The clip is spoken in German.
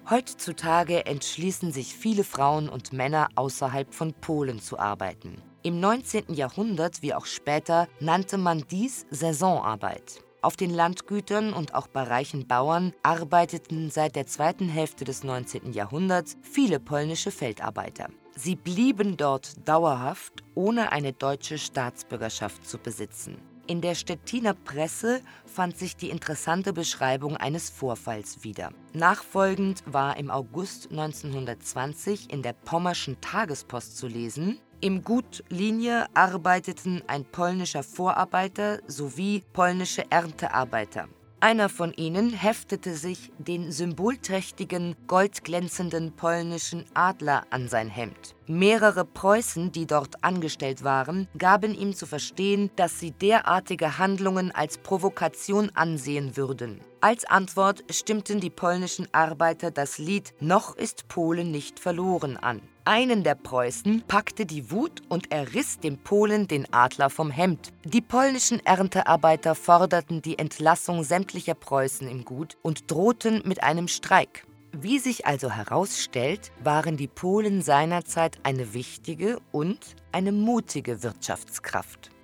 Heutzutage entschließen sich viele Frauen und Männer, außerhalb von Polen zu arbeiten. Im 19. Jahrhundert wie auch später nannte man dies Saisonarbeit. Auf den Landgütern und auch bei reichen Bauern arbeiteten seit der zweiten Hälfte des 19. Jahrhunderts viele polnische Feldarbeiter. Sie blieben dort dauerhaft, ohne eine deutsche Staatsbürgerschaft zu besitzen. In der Stettiner Presse fand sich die interessante Beschreibung eines Vorfalls wieder. Nachfolgend war im August 1920 in der Pommerschen Tagespost zu lesen: Im Gut Linie arbeiteten ein polnischer Vorarbeiter sowie polnische Erntearbeiter. Einer von ihnen heftete sich den symbolträchtigen, goldglänzenden polnischen Adler an sein Hemd. Mehrere Preußen, die dort angestellt waren, gaben ihm zu verstehen, dass sie derartige Handlungen als Provokation ansehen würden. Als Antwort stimmten die polnischen Arbeiter das Lied »Noch ist Polen nicht verloren« an. Einen der Preußen packte die Wut und er riss dem Polen den Adler vom Hemd. Die polnischen Erntearbeiter forderten die Entlassung sämtlicher Preußen im Gut und drohten mit einem Streik. Wie sich also herausstellt, waren die Polen seinerzeit eine wichtige und eine mutige Wirtschaftskraft.